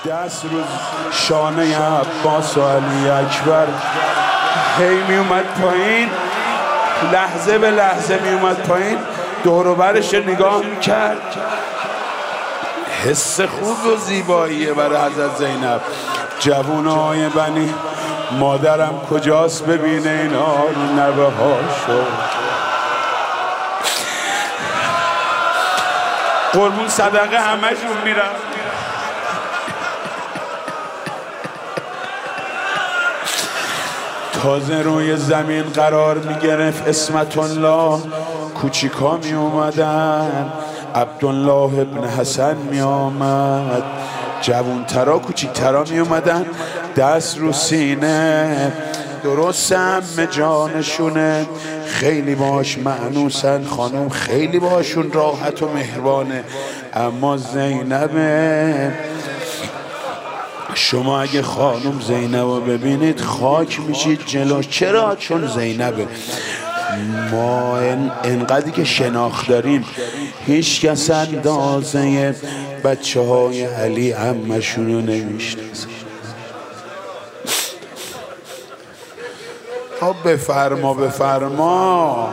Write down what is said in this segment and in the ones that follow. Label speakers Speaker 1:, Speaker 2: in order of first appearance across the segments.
Speaker 1: دست روز شانه عباس و علی اکبر هی می اومد پایین، لحظه به لحظه می اومد پایین، دور و برش نگاه میکرد. حس خوب و زیباییه برای حضرت زینب. جوونای بنی مادرم کجاست ببینه اینا رو نوه هاشو. قربون صدقه همشون میرم. تازه روی زمین قرار میگرفت اسمت الله، کوچیکا می اومدن، عبدالله ابن حسن می آمد، جوونترا کوچیکترا می اومدن، دست رو سینه، درست همه جانشونه، خیلی باش معنوسن، خانم خیلی باشون راحت و مهربانه. اما زینبه، شما اگه خانم زینب رو ببینید خاک میشید جلوش. چرا؟ چون زینبه. ما انقدری که شناخت داریم هیچ کس اندازه بچه های علی عمشون رو نمیشناسه. بفرما بفرما.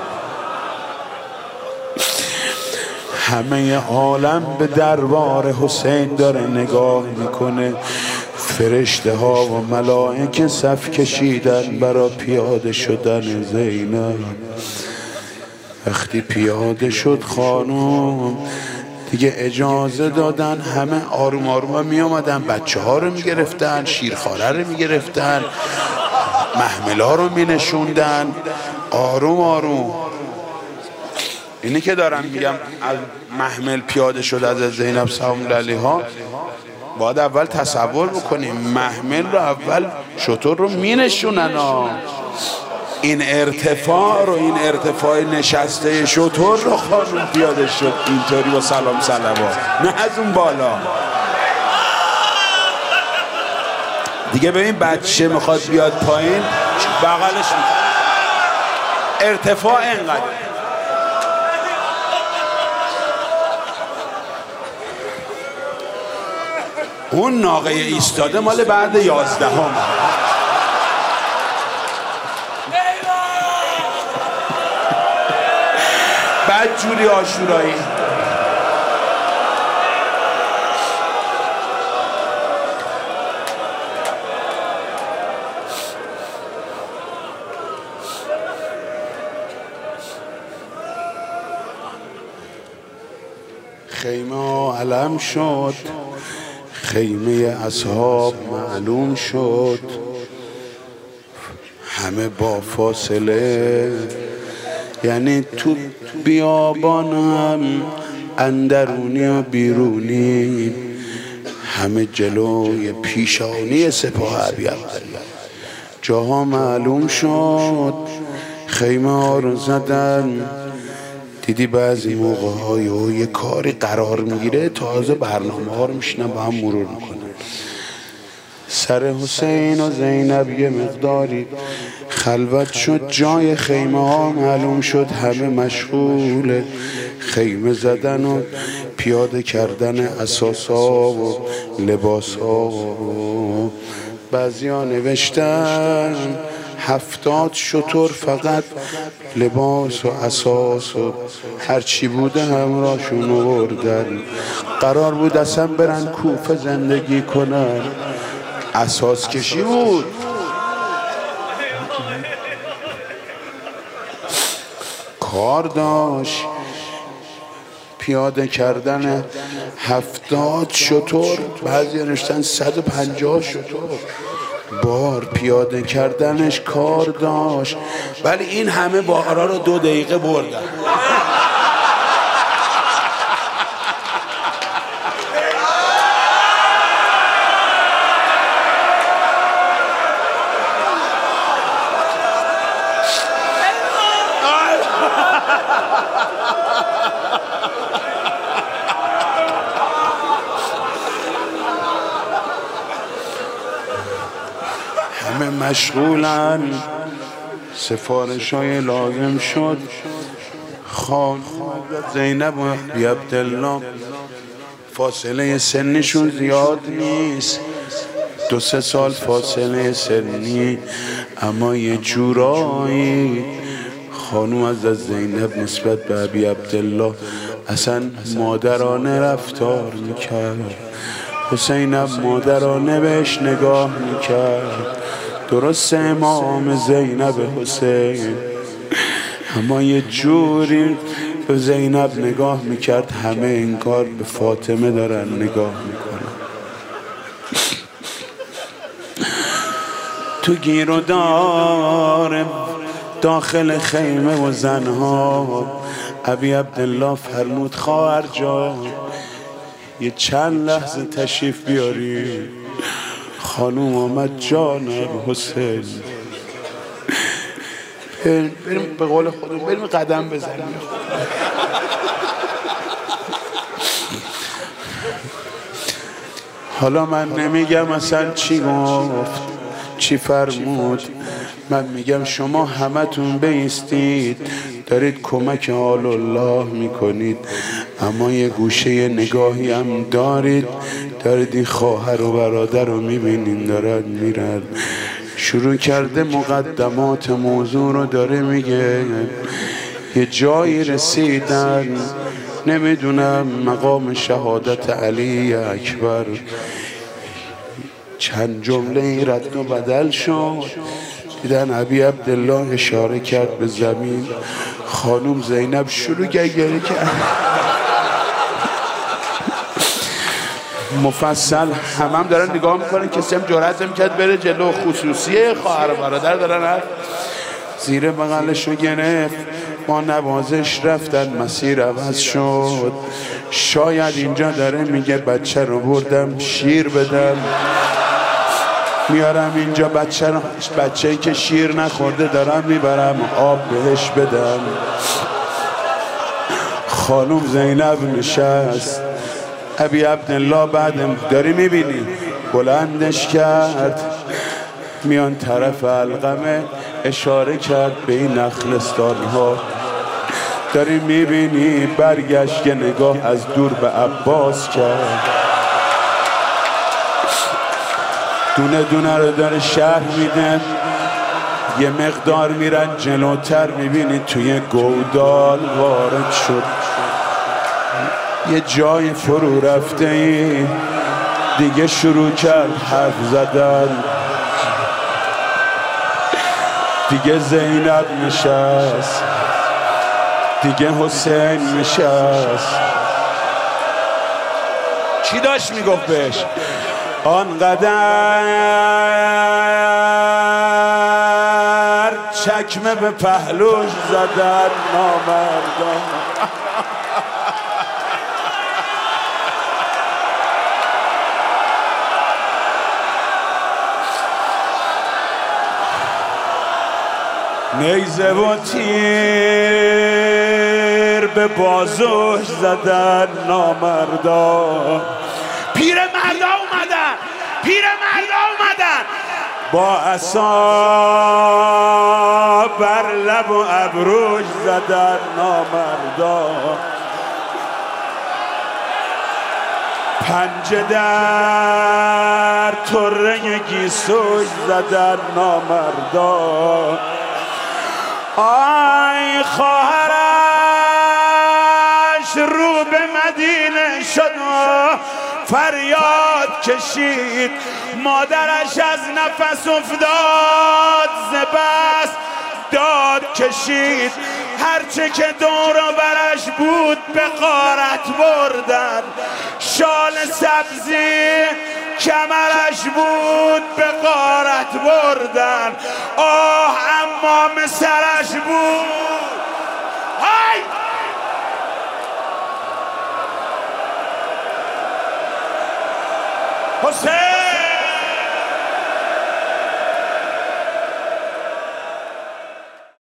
Speaker 1: همه عالم به دربار حسین داره نگاه میکنه. فرشته ها و ملائکه صف کشیدن برای پیاده شدن زینب. وقتی پیاده شد خانم دیگه اجازه دادن همه آروم آروم می آمدن، بچه ها رو می گرفتن، شیرخواره رو می گرفتن، محملا رو می نشوندن، آروم آروم. اینی که دارم میگم از محمل پیاده شد از زینب سلام الله علیها، باید اول تصور بکنیم محمل رو اول شتر رو می نشونن. این ارتفاع رو، این ارتفاع نشسته شتر رو خانم پیاده شد اینطوری با سلام صلوات، نه از اون بالا. دیگه ببین بچه میخواد بیاد پایین بغلش ارتفاع اینقدر. اون ناقه ایستاده مال بعد 11 هم. بعد جوری آشورایی. خیمه علم شد، خیمه اصحاب معلوم شد، همه با فاصله، یعنی تو بیابان هم اندرونی و بیرونی همه جلوی پیشانی سپاه ابی عبدالله. جاها معلوم شد، خیمه ها رو زدن. دیدی بعضی موقع های یه کاری قرار میگیره تازه برنامه ها رو میشنن با هم مرور میکنن. سر حسین و زینب یه مقداری خلوت شد، جای خیمه ها معلوم شد، همه مشغول خیمه زدن و پیاده کردن اساسا و لباسا. بعضی ها نوشتن 70 شتر فقط لباس و اساس و هرچی بوده همراهشون آوردن. قرار بود اصلا برن کوفه زندگی کنن، اساس کشی بود. کار داشت پیاده کردن 70 شتر، بعضی نوشتن 150 شتر بار پیاده کردنش کار داشت. ولی این همه بارا رو 2 دقیقه بردن. همه مشغولن. سفارش های لازم شد. خانم زینب و ابی عبدالله فاصله سنشون زیاد نیست، 2-3 سال فاصله سنی، اما یه جورایی خانوم از زینب نسبت به ابی عبدالله اصلا مادرانه رفتار میکرد. حسینم مادرانه بهش نگاه میکرد. درست امام زینب حسین، اما یه جوری به زینب نگاه میکرد همه انگار به فاطمه دارن نگاه میکنن. تو گیر و دار داخل خیمه و زنها ابی عبدالله فرمود خواهر جان یه چند لحظه تشریف بیاری. خانوم آمد جانم حسین، بریم به قول خودم بریم قدم بزنیم. حالا من نمیگم اصلا چی گفت چی فرمود، من میگم شما همتون بایستید دارید کمک آل الله میکنید، اما یه گوشه نگاهی هم دارید این خواهر و برادر رو میبینین دارن میرن. شروع کرده مقدمات موضوع رو داره میگه. یه جایی رسیدن نمیدونم مقام شهادت علی اکبر، چند جمله رد و بدل شد. دیدن ابی عبدالله اشاره کرد به زمین. خانوم زینب شروع گریه کرد. مفصل هم دارن نگاه میکنن، کسی هم جرأت نمی‌کرد بره جلو. خصوصیه خواهر و برادر دارن زیر بغلش رو گرفت. با نوازش رفتن، مسیر عوض شد. شاید اینجا داره میگه بچه رو بردم شیر بدم، میارم اینجا بچه‌ای که شیر نخورده دارم میبرم آب بهش بدم. خانوم زینب نشست. ابی عبدالله بعد داری میبینی بلندش کرد، میان طرف علقمه اشاره کرد به این نخلستان ها. داری میبینی برگشت که نگاه از دور به عباس کرد. دونه دونه رو داره شهر میده. یه مقدار میرن جلوتر میبینی توی گودال وارد شد. یه جای فرو رفته ای دیگه شروع کرد حرف زدن. دیگه زینب نشست، دیگه حسین نشست. چی داشت میگفت بهش؟ آنقدر چکمه به پهلوش زدن نامردان. نیزه و تیر به بازوش زدن نامردان. پیرمردا اومدن با عصا بر لب و ابروش زدن نامردان. پنجه در طره گیسوش زدن نامردان. آی خواهرش رو به مدینه شد فریاد کشید. مادرش از نفس افتاد ز بس داد کشید. هرچه که دور و برش بود به غارت بردن. شال سبزی کمرش بود به غارت بردن. آه امام سرش بود. های حسین